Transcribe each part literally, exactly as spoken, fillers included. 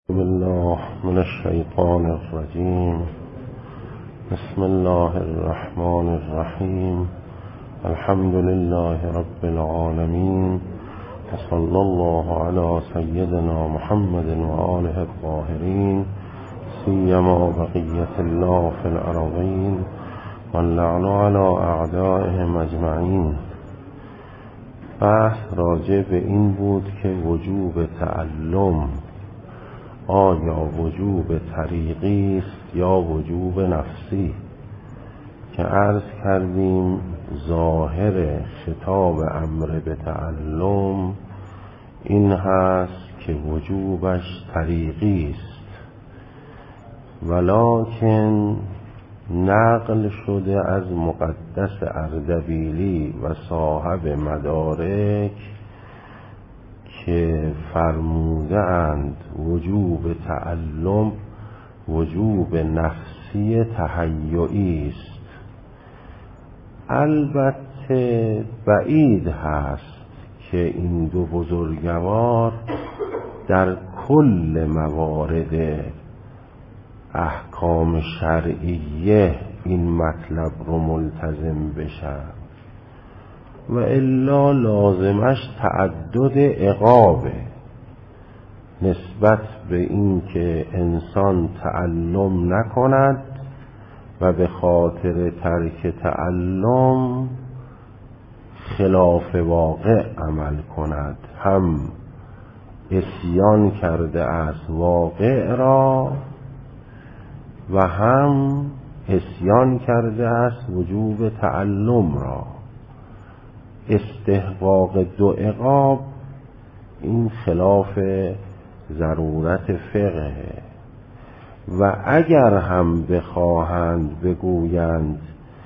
بالله من الشیطان الرجیم. بسم الله الرحمن الرحیم. الحمد لله رب العالمین و صلی الله علی سیدنا محمد و آله الطاهرین سیما بقیة الله فی الارضین واللعن علی اعدائهم اجمعین. بحث راجع به این بود که وجوب تعلم آیا وجوب طریقی است یا وجوب نفسی، که عرض کردیم ظاهر خطاب امر به تعلم این هست که وجوبش طریقی است، ولکن نقل شده از مقدس اردبیلی و صاحب مدارک که فرموده اند وجوب تعلم وجوب نفسی تهیئی است. البته بعید هست که این دو بزرگوار در کل موارد احکام شرعیه این مطلب رو ملتزم بشن، و الا لازمش تعدد عقابه نسبت به این که انسان تعلم نکند و به خاطر ترک تعلم خلاف واقع عمل کند. هم عصیان کرده است واقع را و هم عصیان کرده است وجوب تعلم را. استحقاق دو عقاب این خلاف ضرورت فقهه، و اگر هم بخواهند بگویند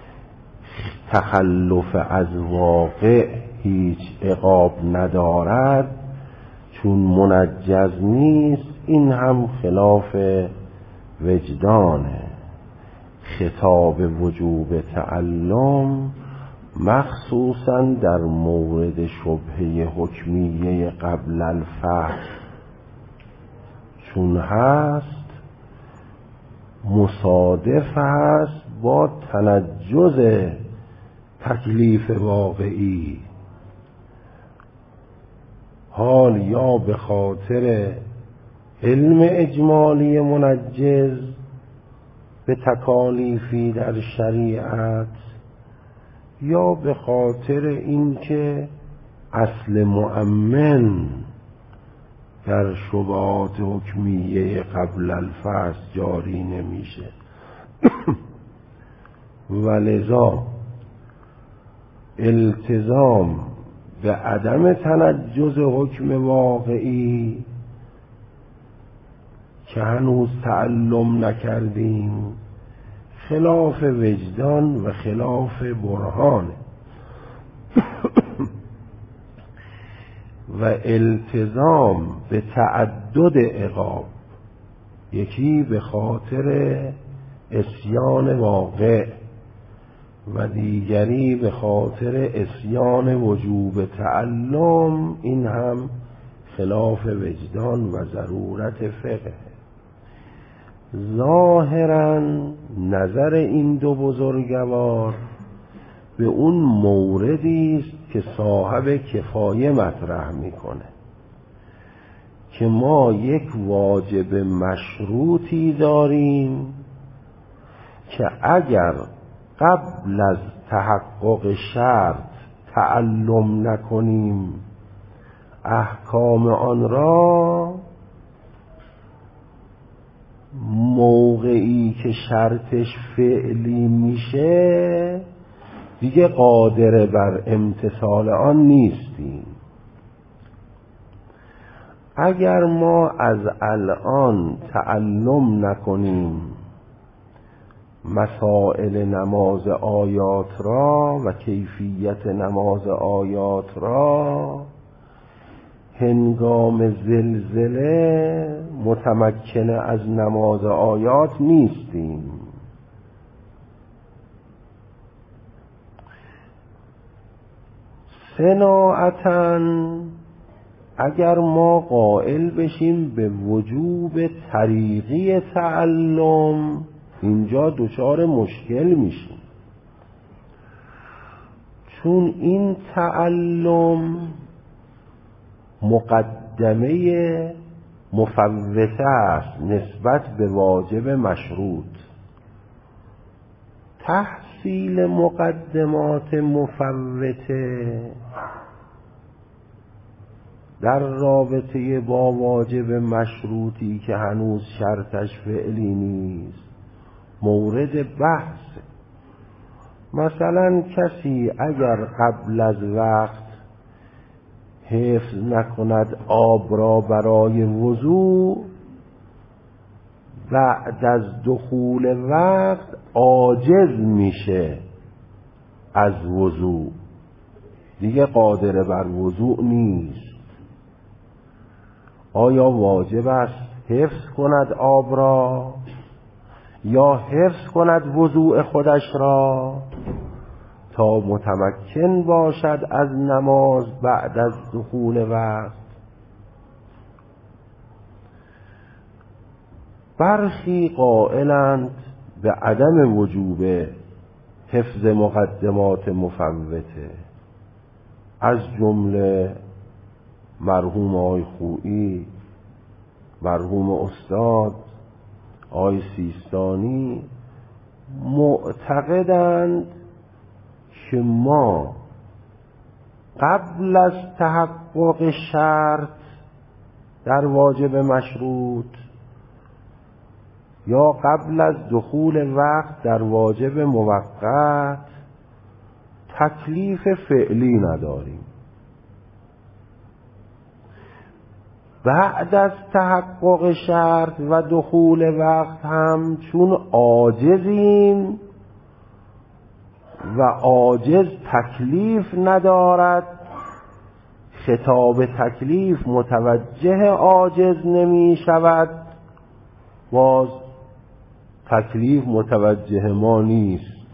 تخلف از واقع هیچ عقاب ندارد چون منجز نیست، این هم خلاف وجدانه. خطاب وجوب تعلم مخصوصاً در مورد شبهه حکمیه قبل الفحص چون هست مصادف هست با تنجز تکلیف واقعی، حال یا به خاطر علم اجمالی منجز به تکالیفی در شریعت، یا به خاطر اینکه اصل مؤمن در شبهات حکمیه قبل الفحص جاری نمیشه. ولذا التزام به عدم تنجز حکم واقعی که هنوز تعلم نکردیم خلاف وجدان و خلاف برهان، و التزام به تعدد عقاب، یکی به خاطر عصیان واقع و دیگری به خاطر عصیان وجوب تعلم، این هم خلاف وجدان و ضرورت فقه. ظاهراً نظر این دو بزرگوار به اون موردی است که صاحب کفایه مطرح میکنه که ما یک واجب مشروطی داریم که اگر قبل از تحقق شرط تعلم نکنیم احکام آن را، موقعی که شرطش فعلی میشه دیگه قادر بر امتثال آن نیستیم. اگر ما از الان تعلم نکنیم مسائل نماز آیات را و کیفیت نماز آیات را، هنگام زلزله متمکن از نماز آیات نیستیم. صناعتاً اگر ما قائل بشیم به وجوب طریقی تعلم، اینجا دچار مشکل میشیم، چون این تعلم مقدمه مفوته است نسبت به واجب مشروط. تحصیل مقدمات مفوته در رابطه با واجب مشروطی که هنوز شرطش فعلی نیست مورد بحث. مثلا کسی اگر قبل از وقت حفظ نکند آب را برای وضوء، بعد از دخول وقت عاجز میشه از وضوء، دیگه قادر بر وضوء نیست. آیا واجب است حفظ کند آب را یا حفظ کند وضوء خودش را تا متمکن باشد از نماز بعد از دخول وقت؟ برخی قائلند به عدم وجوب حفظ مقدمات مفوته، از جمله مرحوم آقای خویی، مرحوم استاد آقای سیستانی، معتقدند که ما قبل از تحقق شرط در واجب مشروط یا قبل از دخول وقت در واجب موقت تکلیف فعلی نداریم. بعد از تحقق شرط و دخول وقت هم چون عاجزیم و عاجز تکلیف ندارد، خطاب تکلیف متوجه عاجز نمی شود، باز تکلیف متوجه ما نیست،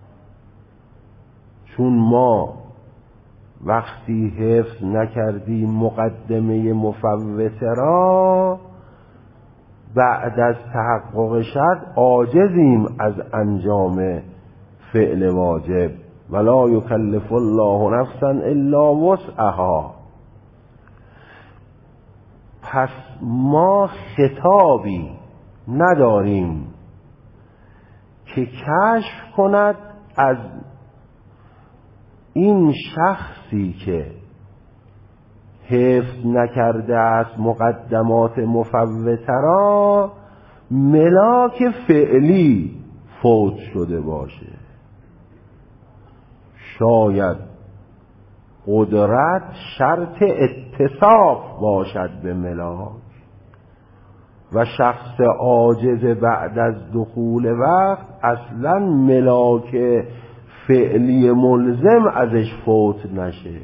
چون ما وقتی حفظ نکردیم مقدمه مفوته را، بعد از تحقق شرط عاجزیم از انجام فعل واجب. ولا یکلف الله نفسا الا وسعها. پس ما خطابی نداریم که کشف کند از این شخصی که حفظ نکرده است مقدمات مفوته را ملاک فعلی فوت شده باشه. شاید قدرت شرط اتصاف باشد به ملاک و شخص عاجز بعد از دخول وقت اصلا ملاک فعلی ملزم ازش فوت نشه.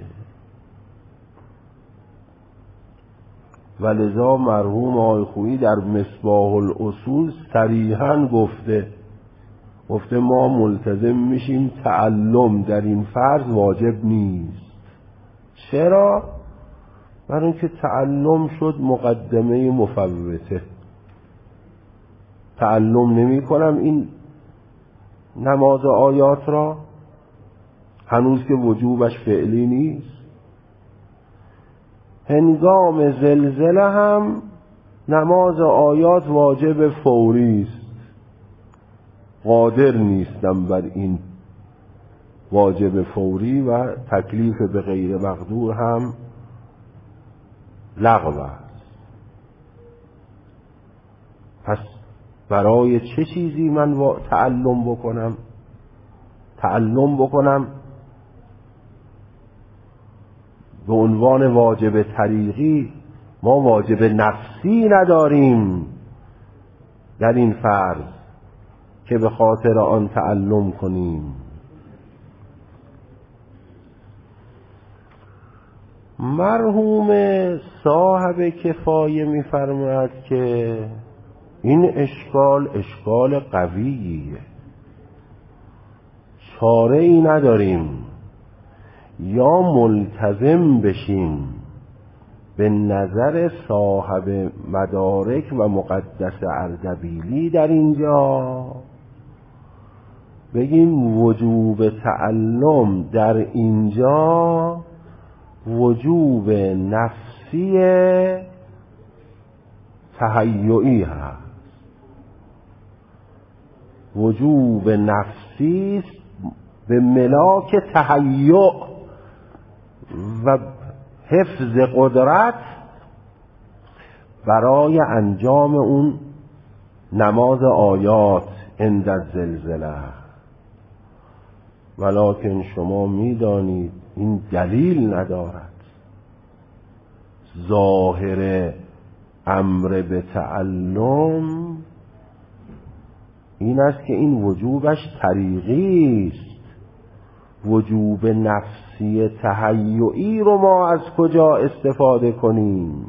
ولذا مرحوم آقای خویی در مصباح الاصول صریحاً گفته گفته ما ملتزم میشیم تعلم در این فرض واجب نیست. چرا؟ برای اینکه تعلم شد مقدمه مفوته. تعلم نمی کنم این نماز آیات را هنوز که وجوبش فعلی نیست. هنگام زلزله هم نماز آیات واجب فوری است، قادر نیستم بر این واجب فوری و تکلیف به غیر مقدور هم لغو است. پس برای چه چیزی من تعلم بکنم؟ تعلم بکنم به عنوان واجب طریقی. ما واجب نفسی نداریم در این فرض که به خاطر آن تعلم کنیم. مرحوم صاحب کفایه می‌فرماید که این اشکال اشکال قویه، چاره ای نداریم، یا ملتزم بشیم به نظر صاحب مدارک و مقدس اردبیلی در اینجا بگیم وجوب تعلم در اینجا وجوب نفسی تهیعی هست، وجوب نفسی به ملاک تهیع و حفظ قدرت برای انجام اون نماز آیات عند الزلزله. ولکن شما میدانید این دلیل ندارد. ظاهر امر به تعلم این است که این وجوبش طریقی است. وجوب نفسی تهیعی رو ما از کجا استفاده کنیم؟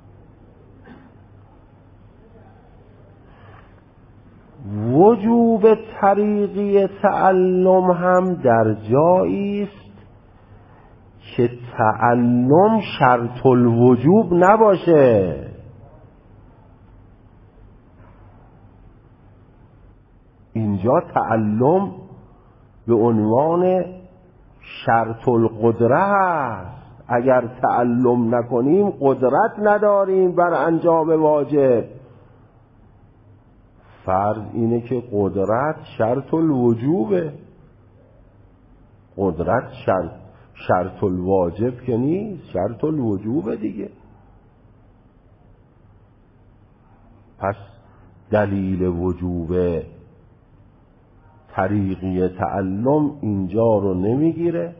وجوب طریقی تعلم هم در جایی است که تعلم شرط الوجوب نباشه. اینجا تعلم به عنوان شرط القدره است. اگر تعلم نکنیم قدرت نداریم بر انجام واجب. فرض اینه که قدرت شرط الوجوبه، قدرت شرط شرط الواجب که نیست، شرط الوجوبه دیگه. پس دلیل وجوب طریقی تعلم اینجا رو نمیگیره.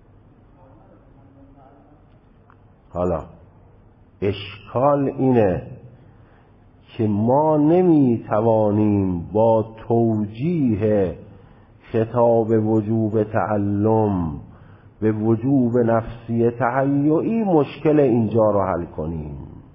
حالا اشکال اینه که ما نمیتوانیم با توجیه خطاب وجوب تعلم به وجوب نفسی تهیعی مشکل اینجا رو حل کنیم،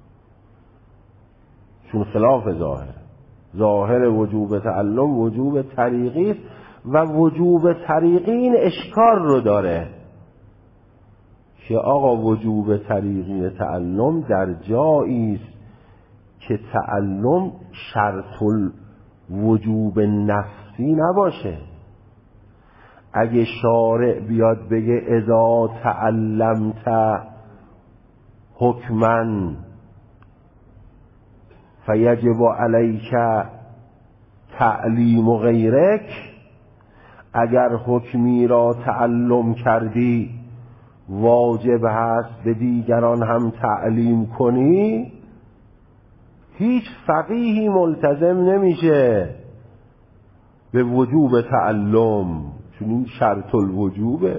چون خلاف ظاهر. ظاهر وجوب تعلم وجوب طریقی است و وجوب طریقی این اشکال رو داره که آقا وجوب طریقی تعلم در جایی است که تعلم شرط الوجوب نفسی نباشه. اگه شارع بیاد بگه اذا تعلمت حکما فیجب علیک تعلیم غیرک، اگر حکمی را تعلم کردی واجب هست به دیگران هم تعلیم کنی، هیچ فقیهی ملتزم نمیشه به وجوب تعلم، چون این شرط الوجوبه.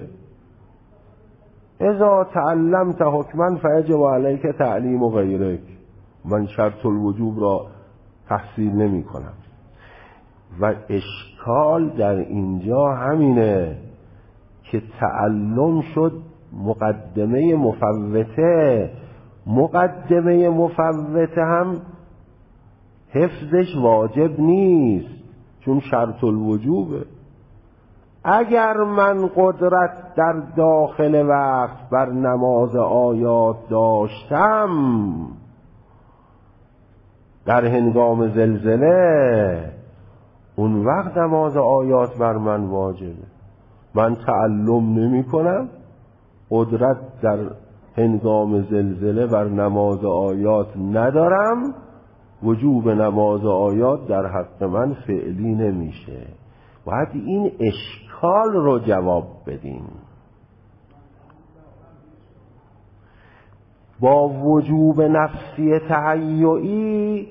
اذا تعلمت حکما فیجب علیک تعلیم غیرک، من شرط الوجوب را تحصیل نمی کنم. و اشکال در اینجا همینه که تعلم شد مقدمه مفوته. مقدمه مفوته هم حفظش واجب نیست چون شرط الوجوبه. اگر من قدرت در داخل وقت بر نماز آیات داشتم در هنگام زلزله، اون وقت نماز آیات بر من واجبه. من تعلم نمی کنم، قدرت در هنگام زلزله بر نماز آیات ندارم، وجوب نماز آیات در حق من فعلی نمیشه. باید این اشکال رو جواب بدیم. با وجوب نفسی تهیعی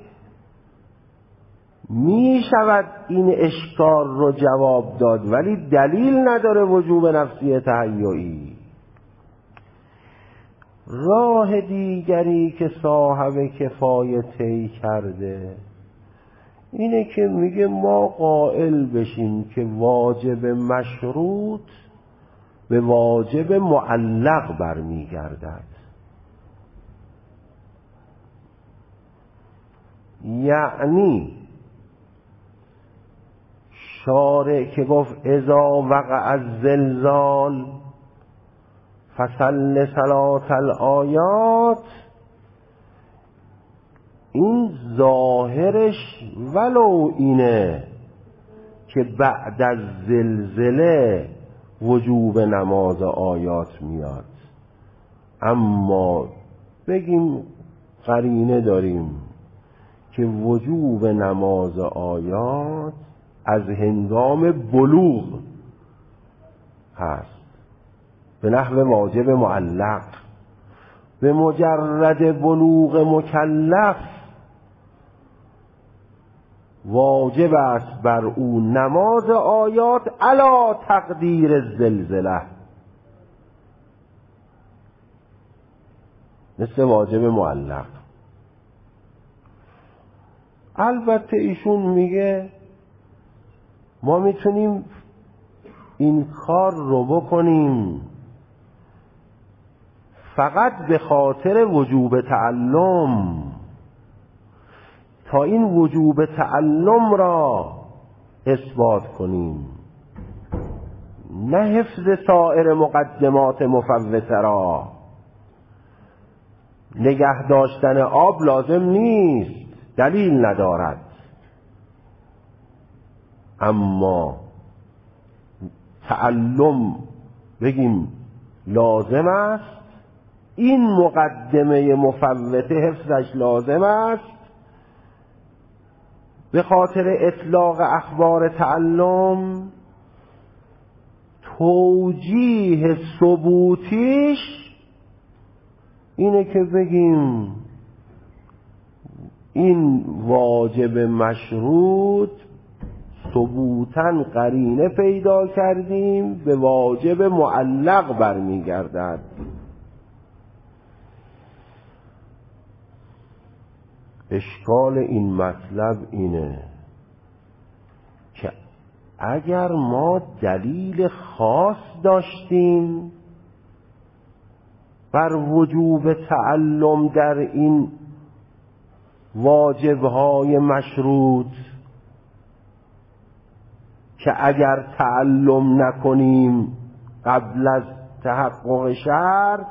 می شود این اشکال رو جواب داد، ولی دلیل نداره وجوب نفسی تهیعی. راه دیگری که صاحب کفایه طی کرده اینه که میگه ما قائل بشیم که واجب مشروط به واجب معلق برمیگردد. یعنی شارع که گفت اذا وقع الزلزال فصل صلاة الآیات، این ظاهرش ولو اینه که بعد از زلزله وجوب نماز آیات میاد، اما بگیم قرینه داریم که وجوب نماز آیات از هنگام بلوغ هست به نحو واجب معلق. به مجرد بلوغ مکلف واجب است بر او نماز آیات علی تقدیر زلزله، مثل واجب معلق. البته ایشون میگه ما میتونیم این کار رو بکنیم فقط به خاطر وجوب تعلم، تا این وجوب تعلم را اثبات کنیم، نه حفظ سایر مقدمات مفوته را. نگه داشتن آب لازم نیست، دلیل ندارد، اما تعلم بگیم لازم است، این مقدمه مفوته حفظش لازم است. به خاطر اطلاق اخبار تعلم توجیه ثبوتیش اینه که بگیم این واجب مشروط ثبوتاً قرینه پیدا کردیم به واجب معلق برمیگردد. اشکال این مطلب اینه که اگر ما دلیل خاص داشتیم بر وجوب تعلم در این واجبهای مشروط که اگر تعلم نکنیم قبل از تحقق شرط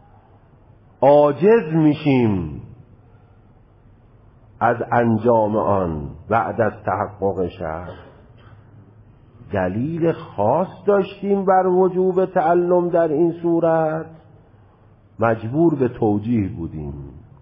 عاجز میشیم از انجام آن بعد از تحقق شرط، دلیل خاص داشتیم بر وجوب تعلم در این صورت، مجبور به توجیه بودیم.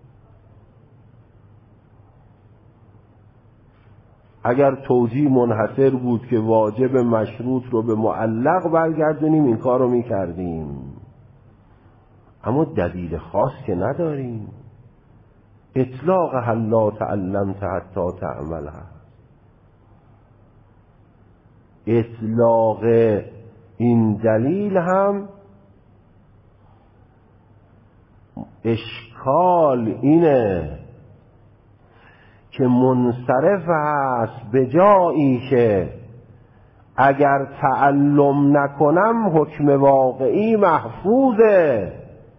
اگر توجیه منحصر بود که واجب مشروط رو به معلق برگردونیم این کار رو میکردیم، اما دلیل خاص که نداریم. اطلاق هل لا تعلمت حتی تعمل هست. اطلاق این دلیل هم اشکال اینه که منصرف هست به جایی که اگر تعلم نکنم حکم واقعی محفوظه،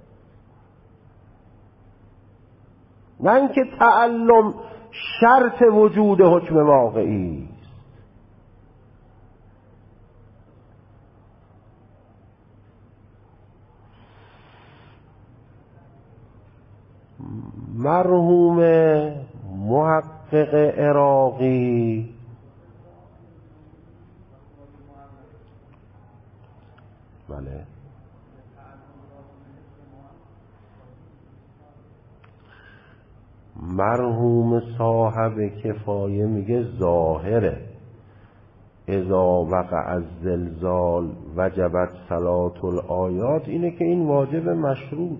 نه اینکه تعلم شرط وجود حکم واقعی است. مرحوم محقق عراقی بله مرحوم صاحب کفایه میگه ظاهره اذا وقع از زلزال وجبت صلاة الآیات اینه که این واجب مشروط،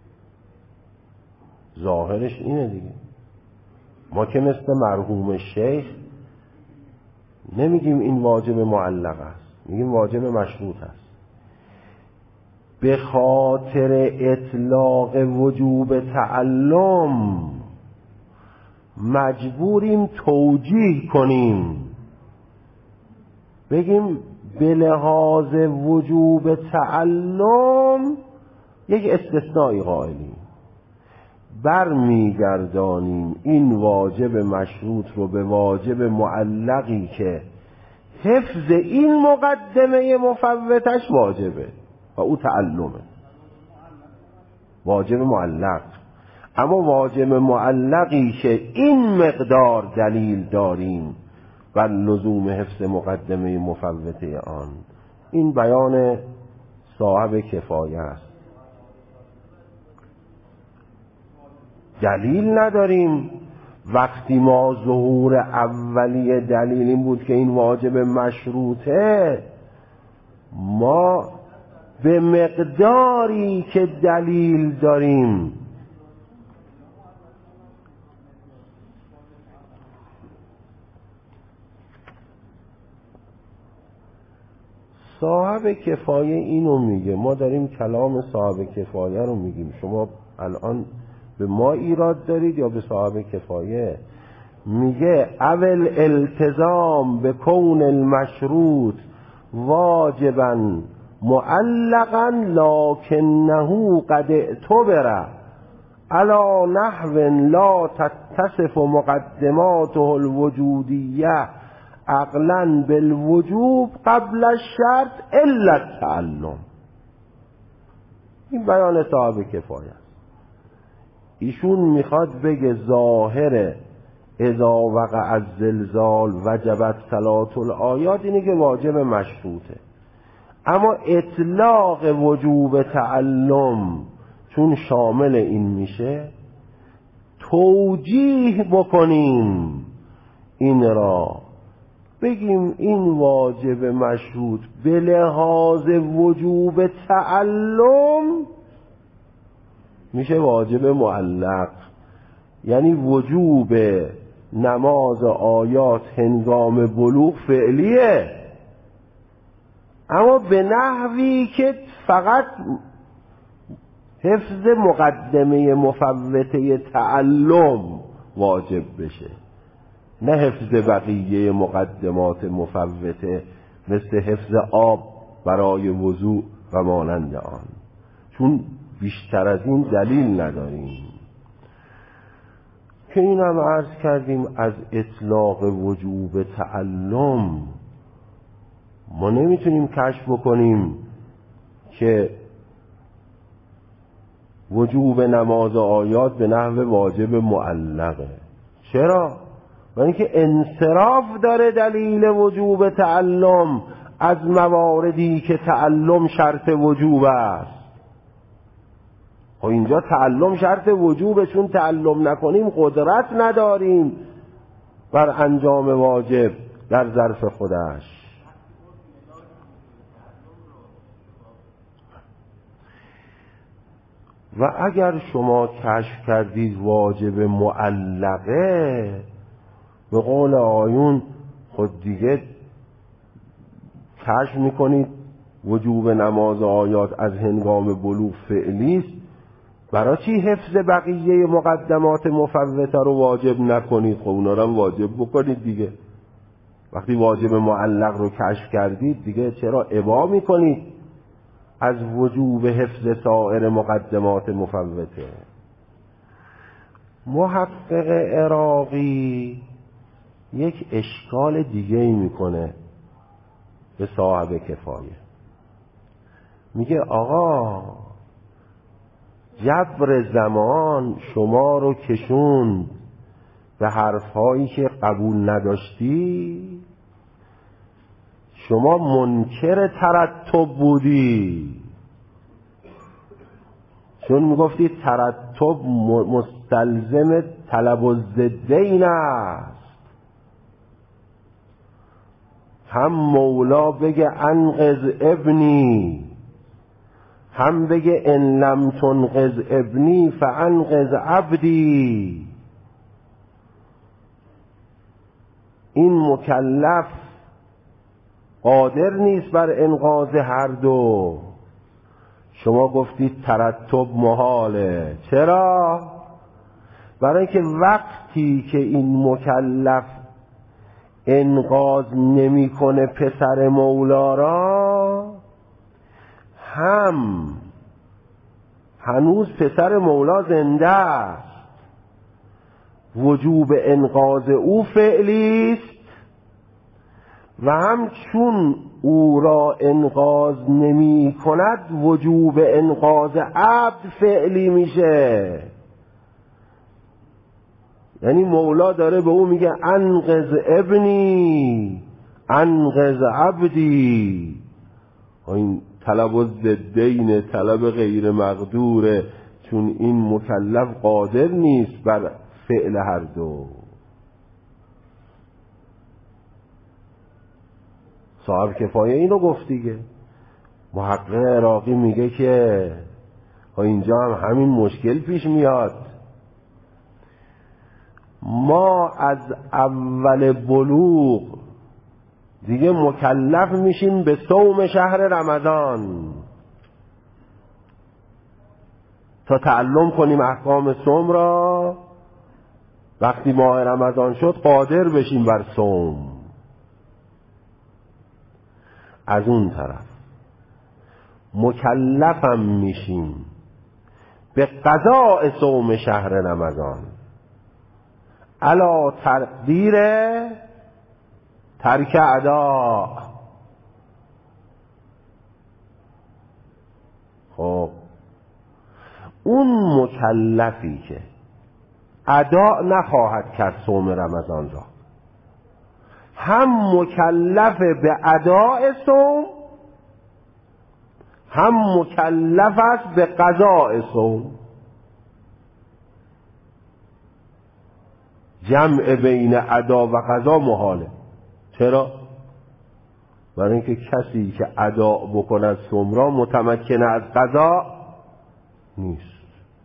ظاهرش اینه دیگه. ما که مثل مرحوم شیخ نمیگیم این واجب معلق است، میگیم واجب مشروط است. به خاطر اطلاق وجوب تعلم مجبوریم توجیه کنیم، بگیم به لحاظ وجوب تعلم یک استثنایی قائلیم، برمیگردانیم این واجب مشروط رو به واجب معلقی که حفظ این مقدمه مفوتش واجبه و او تعلمه، واجب معلق. اما واجب معلقی که این مقدار دلیل داریم بر لزوم حفظ مقدمه مفوته آن، این بیان صاحب کفایه است. دلیل نداریم. وقتی ما ظهور اولیه دلیل این بود که این واجب مشروطه، ما به مقداری که دلیل داریم صاحب کفایه اینو میگه. ما داریم کلام صاحب کفایه رو میگیم. شما الان به ما ایراد دارید یا به صاحب کفایه؟ میگه اول التزام به کون المشروط واجبا معلقا لکنه قد اعتبر علی نحو لا تتصف مقدماته الوجودیه عقلا بالوجوب قبل الشرط الا التعلم. این بیان صاحب کفایه است. ایشون میخواد بگه ظاهر اذا وقع الزلزال وجبت صلاة الآیات اینه که واجب مشروطه، اما اطلاق وجوب تعلم چون شامل این میشه توجیه بکنیم این را، بگیم این واجب مشروط به لحاظ وجوب تعلم میشه واجب معلق، یعنی وجوب نماز آیات هنگام بلوغ فعلیه، اما به نحوی که فقط حفظ مقدمه مفوته تعلم واجب بشه، نه حفظ بقیه مقدمات مفوته مثل حفظ آب برای وضوء و مانند آن، چون بیشتر از این دلیل نداریم. که این هم عرض کردیم از اطلاق وجوب تعلم ما نمیتونیم کشف بکنیم که وجوب نماز آیات به نحو واجب معلقه. چرا؟ برای اینکه انصراف داره دلیل وجوب تعلم از مواردی که تعلم شرط وجوب است. خب اینجا تعلم شرط وجوبه، چون تعلم نکنیم قدرت نداریم بر انجام واجب در ظرف خودش. و اگر شما کشف کردید واجب معلقه، به قول آیون خود دیگه کشف میکنید وجوب نماز آیات از هنگام بلوغ فعلیست، برای چی حفظ بقیه مقدمات مفوته رو واجب نکنید؟ خب اونا رو هم واجب بکنید دیگه. وقتی واجب معلق رو کشف کردید دیگه چرا ابا میکنید از وجوب حفظ سایر مقدمات مفوته؟ محقق عراقی یک اشکال دیگه ای میکنه به صاحب کفایه. میگه آقا جبر زمان شما رو کشوند به حرفهایی که قبول نداشتی، شما منکر ترتب بودی، چون میگفتی ترتب مستلزم طلب الضدین است. هم مولا بگه انقذ ابنی، هم بگه ان لم تنقذ ابنی فانقذ عبدی. این مکلف قادر نیست بر انقاذ هر دو. شما گفتید ترتب محاله. چرا؟ برای که وقتی که این مکلف انقاذ نمیکنه پسر مولا را، هم هنوز پسر مولا زنده است، وجوب انقاذ او فعلی است، و هم چون او را انقاذ نمی کند وجوب انقاذ عبد فعلی میشه. یعنی مولا داره به او میگه انقذ ابنی انقذ عبدی. این طلب الضدین، طلب غیر مقدوره، چون این مکلف قادر نیست بر فعل هر دو. صاحب کفایه اینو گفت دیگه. محقق عراقی میگه که اینجا هم همین مشکل پیش میاد. ما از اول بلوغ دیگه مکلف میشیم به صوم شهر رمضان تا تعلم کنیم احکام صوم را. وقتی ماه رمضان شد قادر بشیم بر صوم. از اون طرف مکلفم میشیم به قضاء صوم شهر رمضان علا تقدیر ترک ادا. خب اون مکلفی که ادا نخواهد کرد صوم رمضان را، هم مکلف به اداء صوم، هم مکلف است به قضاء صوم. جمع بین ادا و قضا محاله. چرا؟ برای اینکه کسی که ادا بکند صوم را متمکن از قضا نیست.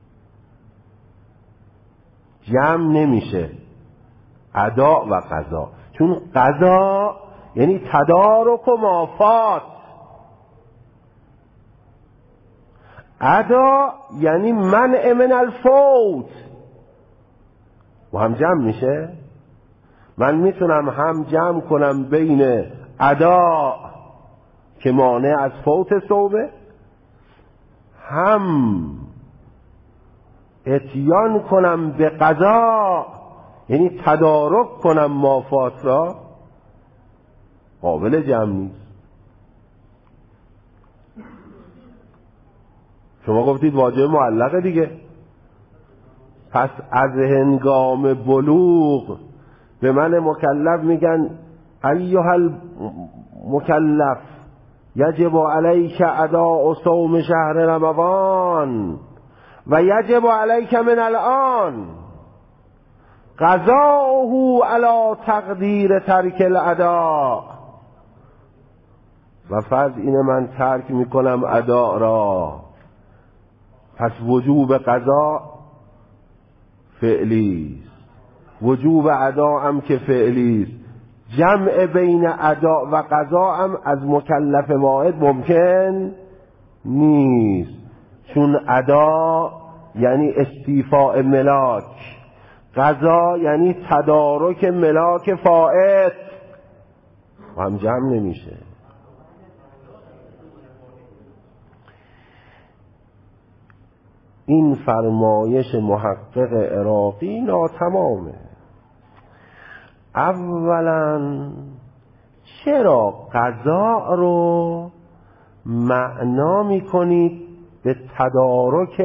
جمع نمیشه ادا و قضا، چون قضا یعنی تدارک و مافات، ادا یعنی منع من الفوت. و هم جمع میشه. من میتونم هم جمع کنم بین ادا که مانع از فوت صومه، هم اتیان کنم به قضا یعنی تدارک کنم مافات را. قابل جمع نیست. شما گفتید واجب معلقه دیگه. پس از هنگام بلوغ به من مکلف میگن ایها المکلف یجب علیک اداء صوم شهر رمضان و یجب علیک من الان قضاؤه علی تقدیر ترک الاداء. و فرض اینه من ترک میکنم ادا را، پس وجوب قضا فعلی است، وجوب ادا هم که فعلی است. جمع بین ادا و قضا هم از مکلف واحد ممکن نیست، چون ادا یعنی استیفاء ملاک، قضا یعنی تدارک ملاک فائت، هم جمع نمیشه. این فرمایش محقق عراقی ناتمامه. اولا چرا قضا رو معنا میکنید به تدارک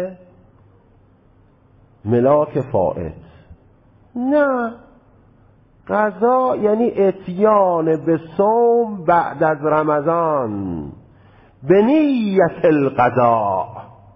ملاک فائت؟ نه، قضا یعنی اتیان به صوم بعد از رمضان به نیت القضا.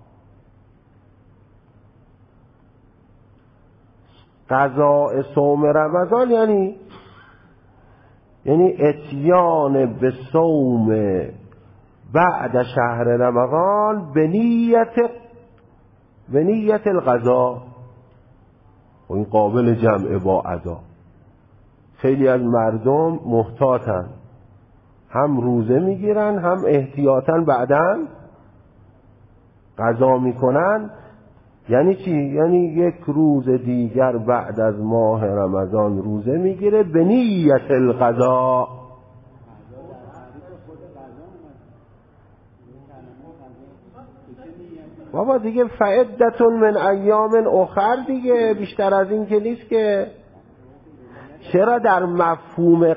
قضاء صوم رمضان یعنی یعنی اتیان به صوم بعد شهر رمضان به نیت به نیت القضا. و این قابل جمع با ادا. خیلی از مردم محتاطن، هم روزه میگیرن هم احتیاطاً بعداً قضا میکنن. یعنی چی؟ یعنی یک روز دیگر بعد از ماه رمضان روزه میگیره به نیت القضا. بابا دیگه فعدتون من ایام اخر دیگه، بیشتر از این که نیست که. چرا در مفهوم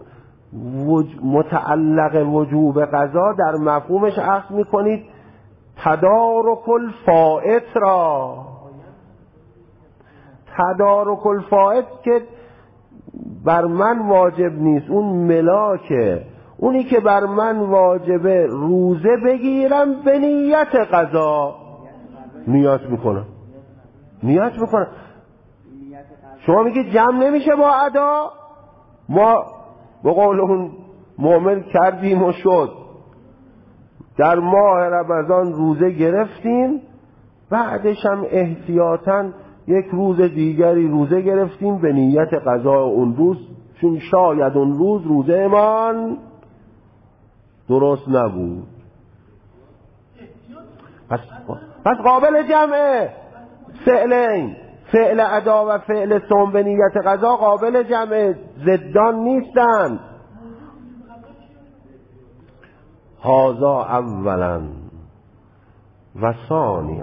متعلق وجوب قضا در مفهومش اخذ میکنید تدارک الفائت را؟ تدارک الفائت که بر من واجب نیست، اون ملاکه. اونی که بر من واجبه روزه بگیرم به نیت قضا، نیت میکنم نیت میکنم شما میگید جمع نمیشه با ادا، ما به قول اون مؤمن کردیم و شد. در ماه رمضان روزه گرفتیم، بعدش هم احتیاطاً یک روز دیگری روزه گرفتیم به نیت قضا اون روز، چون شاید اون روز روزه امان درست نبود. پس, پس قابل جمعه فعلین، فعل ادا و فعل صوم به نیت قضا قابل جمعه، ضدان نیستن. هذا اولا و ثانیا،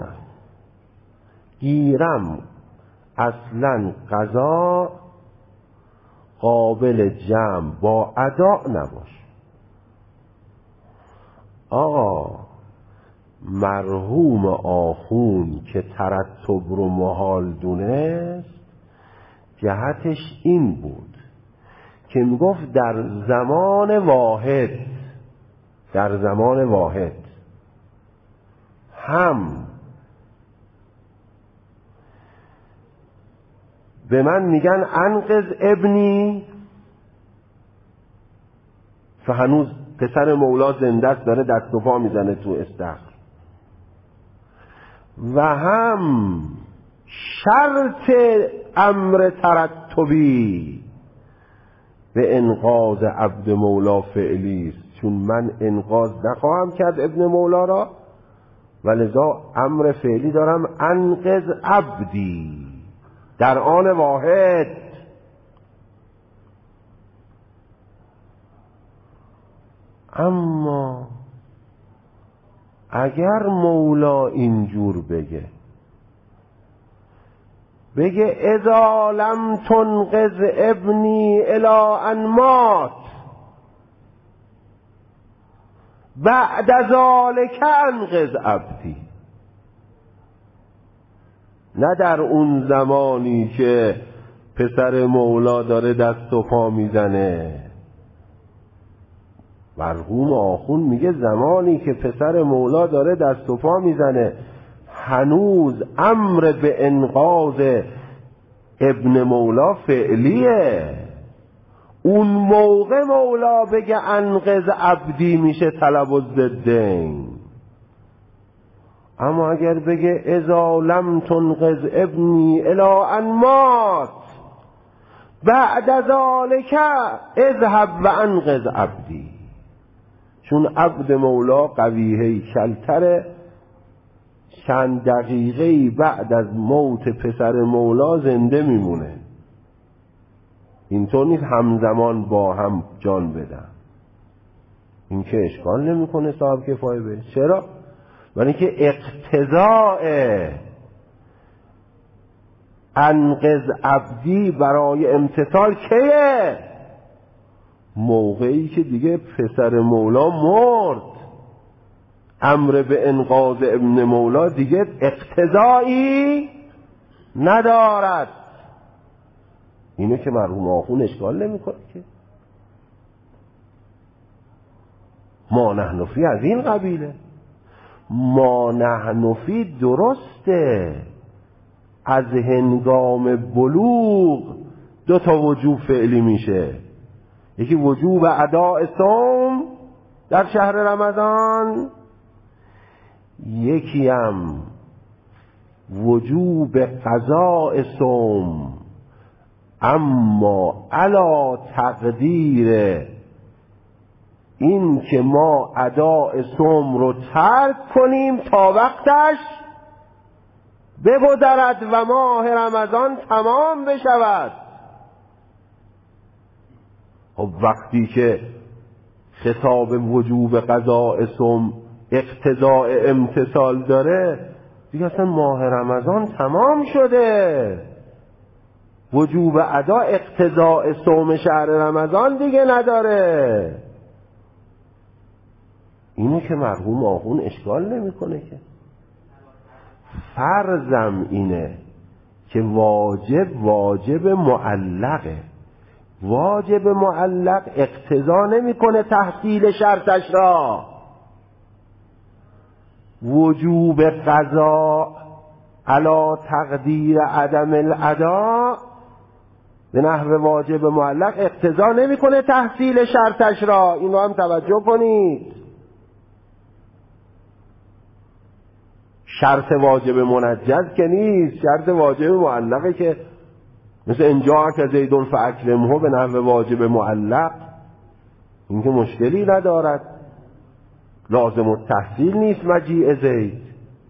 گیرم اصلا قضا قابل جمع با ادا نباشه. آقا مرحوم آخون که ترتب رو محال دونست، جهتش این بود که میگفت در زمان واحد، در زمان واحد هم به من میگن انقذ ابنی، فهنوز پسر مولا زنده است، داره دست و پا میزنه تو استخر، و هم شرط امر ترتبی به انقاذ عبد مولا فعلی است، چون من انقاذ نخواهم کرد ابن مولا را، ولذا امر فعلی دارم انقذ عبدی در آن واحد. اما اگر مولا اینجور بگه بگه اذا لم تنقذ ابنی الی ان مات بعد ذلک انقذ عبدی، نه در اون زمانی که پسر مولا داره دست و پا میزنه. مرحوم آخون میگه زمانی که پسر مولا داره دست و پا میزنه، هنوز امر به انقاذ ابن مولا فعلیه، اون موقع مولا بگه انقذ عبدی میشه طلب الضدین. اما اگر بگه اذا لم تنقذ ابنی الی ان مات بعد ذلک اذهب و انقذ عبدی، چون عبد مولا قوی هیکل‌تره، چند دقیقه بعد از موت پسر مولا زنده میمونه. اینطور نیست همزمان با هم جان بدن. این که اشکال نمیکنه صاحب کفایه به. چرا؟ برای که اقتضاء انقذ عبدی برای امتثال کیه؟ موقعی که دیگه پسر مولا مرد، امر به انقاذ ابن مولا دیگه اقتضایی ندارد. اینو که مرحوم آخون اشکال نمیکنه که ما نحن فی از این قبیله. ما نحن فی درسته از هنگام بلوغ دو تا وجوب فعلی میشه، یکی وجوب اداء صوم در شهر رمضان، یکی هم وجوب قضاء صوم، اما علا تقدیر این که ما اداء صوم رو ترک کنیم تا وقتش بگذرد و ماه رمضان تمام بشود. خب وقتی که خطاب وجوب قضاء صوم اقتضاء امتثال داره، دیگه اصلا ماه رمضان تمام شده، وجوب ادا اقتضاء صوم شهر رمضان دیگه نداره. اینو که مرحوم آخون اشکال نمیکنه که. فرضم اینه که واجب واجب معلقه. واجب معلق اقتضا نمیکنه تحصیل شرطش را. وجوب قضا علی تقدیر عدم الاداء به نحو واجب معلق اقتضا نمیکنه تحصیل شرطش را. این رو هم توجه کنید. شرط واجب منجز که نیست، شرط واجب معلقه که مثل انجاک زیدون فاکرمه به نحو واجب معلق. این که مشکلی ندارد، لازم التحصیل نیست مجیء زید.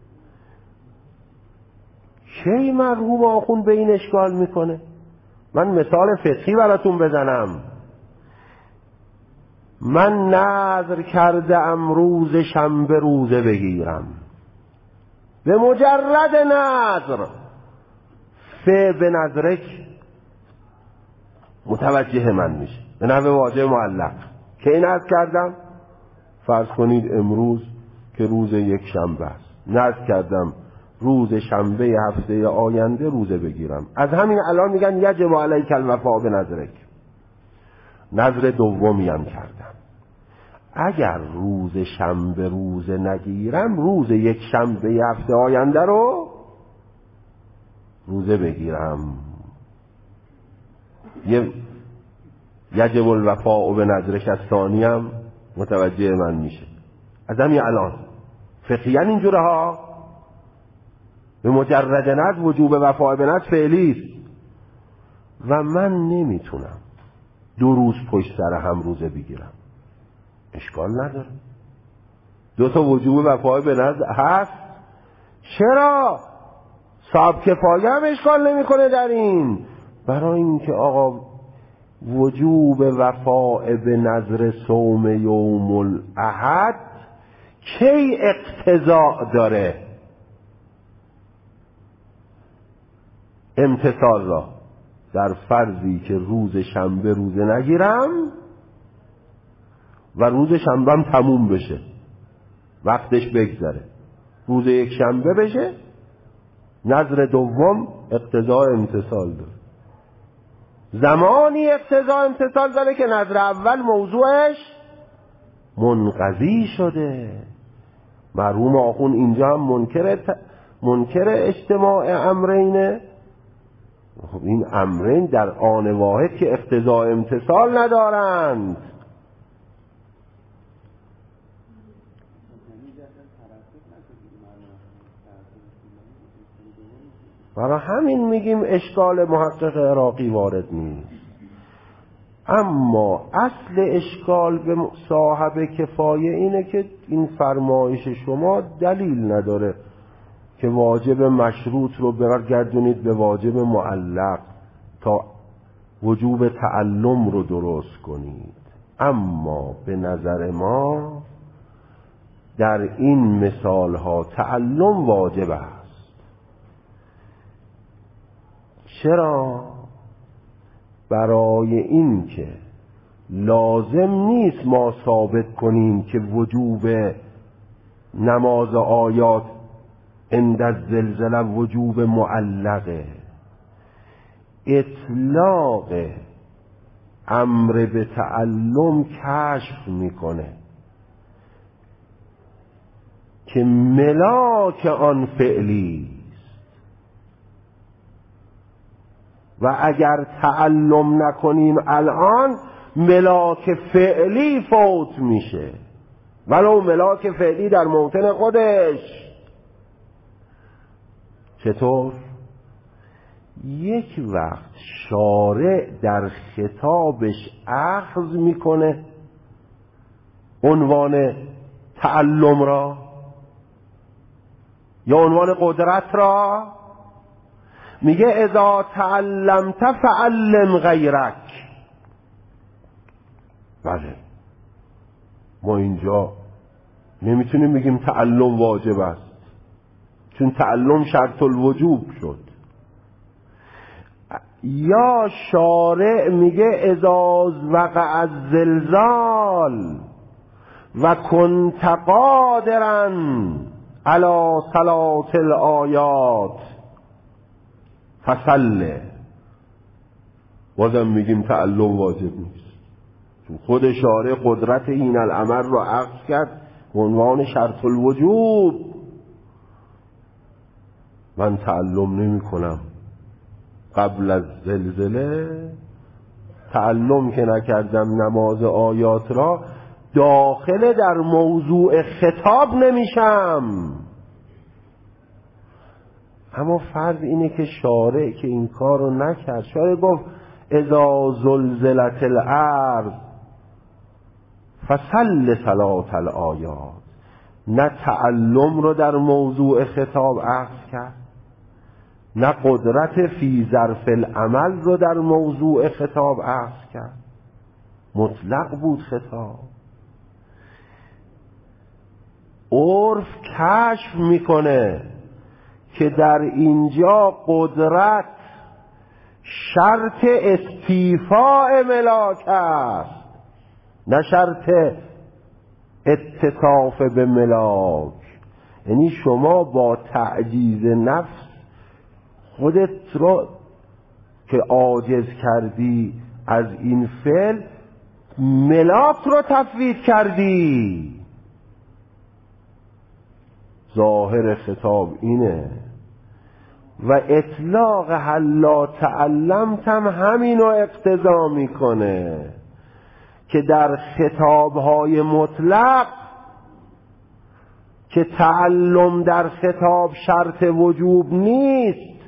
کی مرحوم آخوند به این اشکال میکنه؟ من مثال فقهی براتون بزنم. من نذر کرده ام روز شنبه روزه بگیرم، به مجرد نذر ف به نذرک متوجه من میشه به نحو واجب معلق. کی نذر کردم؟ فرض کنید امروز که روز یک شنبه است، نذر کردم روز شنبه هفته آینده روزه بگیرم. از همین الان میگن یجب علیک الوفاء به نذرک. نذر دومی هم کردم، اگر روز شنبه روزه نگیرم روز یک شنبه هفته آینده رو روزه بگیرم. یه یجب الوفاء به نذرک از ثانی هم متوجه من میشه. از همین الان فقهیاً اینجوره ها. به مجرد نذر وجوب وفاء به نذر فعلی است و من نمیتونم دو روز پشت سر هم روزه بگیرم. اشکال نداره، دو تا وجوب وفاء به نذر هست. چرا؟ صاحب کفایه هم اشکال نمیکنه در این. برای اینکه آقا وجوب وفاء به نذر صوم یوم الاحد کی اقتضاء داره؟ امتثال را در فرضی که روز شنبه روزه نگیرم و روز شنبه هم تموم بشه، وقتش بگذره، روز یک شنبه بشه، نذر دوم اقتضاء امتثال داره. زمانی اقتضاء امتثال داره که نذر اول موضوعش منقضی شده. مرحوم آخوند اینجا هم منکر ت... منکر اجتماع امرینه. این امرین در آن واحد که اقتضاء امتثال ندارند. برای همین میگیم اشکال محقق عراقی وارد نیست. اما اصل اشکال به صاحب کفایه اینه که این فرمایش شما دلیل نداره که واجب مشروط رو برگردونید به واجب معلق تا وجوب تعلم رو درست کنید. اما به نظر ما در این مثال ها تعلم واجب است. چرا؟ برای این که لازم نیست ما ثابت کنیم که وجوب نماز آیات عند الزلزله وجوب معلقه. اطلاق امر به تعلم کشف میکنه که ملاک آن فعلی و اگر تعلم نکنیم الان ملاک فعلی فوت میشه، ولو ملاک فعلی در موطن خودش. چطور؟ یک وقت شارع در خطابش اخذ میکنه عنوان تعلم را یا عنوان قدرت را، میگه اذا تعلمت فعلم غیرک. بله، ما اینجا نمیتونیم بگیم تعلم واجب است، چون تعلم شرط الوجوب شد. یا شارع میگه اذا وقع الزلزال و کنت قادرا علی صلاة الآیات، فصله. بازم میگیم تعلم واجب نیست، چون خود شارع قدرت این الامر رو عقد کرد به عنوان شرط الوجوب. من تعلم نمی کنم قبل از زلزله، تعلم که نکردم نماز آیات را، داخل در موضوع خطاب نمیشم. اما فرض اینه که شارع که این کار رو نکرد، شارع گفت اذا زلزلت الارض فصل صلاة الآیات، نه تعلم رو در موضوع خطاب عقد کرد، نه قدرت فی ظرف العمل رو در موضوع خطاب عقد کرد، مطلق بود خطاب. عرف کشف میکنه که در اینجا قدرت شرط استیفاء ملاک است، نه شرط اتصاف به ملاک. یعنی شما با تعجیز نفس خودت رو که عاجز کردی از این فعل، ملاک رو تفویض کردی. ظاهر خطاب اینه و اطلاق هلا تعلمت هم همینو اقتضا میکنه که در خطابهای مطلق که تعلم در خطاب شرط وجوب نیست،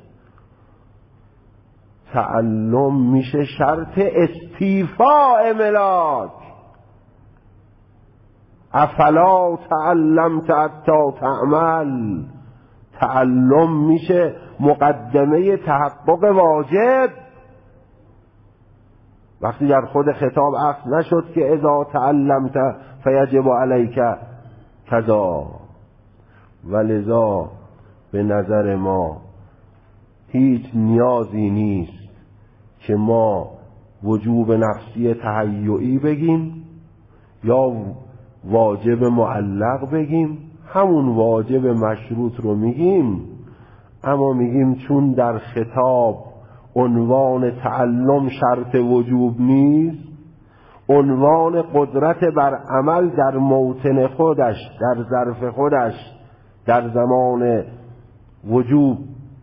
تعلم میشه شرط استیفاء ملاک. افلا تعلمت حتی تعمل، تعلم میشه مقدمه تحقق واجب. وقتی در خود خطاب عقد نشد که اذا تعلمت فیجب علیک کذا، ولذا به نظر ما هیچ نیازی نیست که ما وجوب نفسی تهیعی بگیم یا واجب معلق بگیم. همون واجب مشروط رو میگیم، اما میگیم چون در خطاب عنوان تعلم شرط وجوب نیست، عنوان قدرت بر عمل در موطن خودش، در ظرف خودش، در زمان وجوب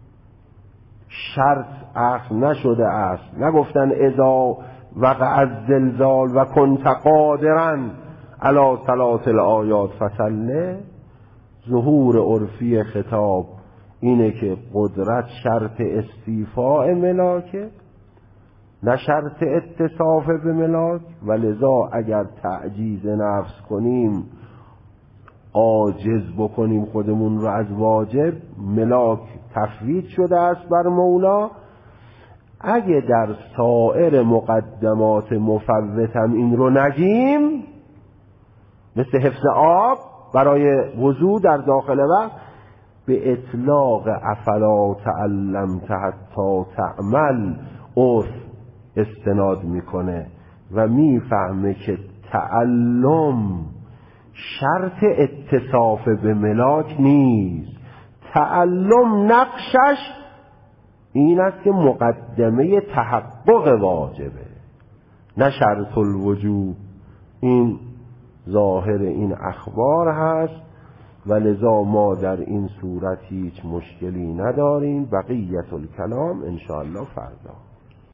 شرط عقد نشده است. نگفتن اذا وقع الزلزال و کنت قادرا علی صلاة الآیات فصله. ظهور عرفی خطاب اینه که قدرت شرط استیفاء ملاکه، نه شرط اتصاف به ملاک. ولذا اگر تعجیز نفس کنیم، عاجز بکنیم خودمون رو از واجب، ملاک تفویض شده است بر مولا. اگه در سایر مقدمات مفوت هم این رو نگیم، مثل حفظ آب برای وضو در داخل وقت، به اطلاق افلا تعلمت حتی تعمل عرف استناد میکنه و میفهمه که تعلم شرط اتصاف به ملاک نیست. تعلم نقشش این است که مقدمه تحقق واجبه، نه شرط الوجوب. این ظاهر این اخبار هست و لذا ما در این صورت هیچ مشکلی نداریم. بقیت الکلام انشاءالله فردا.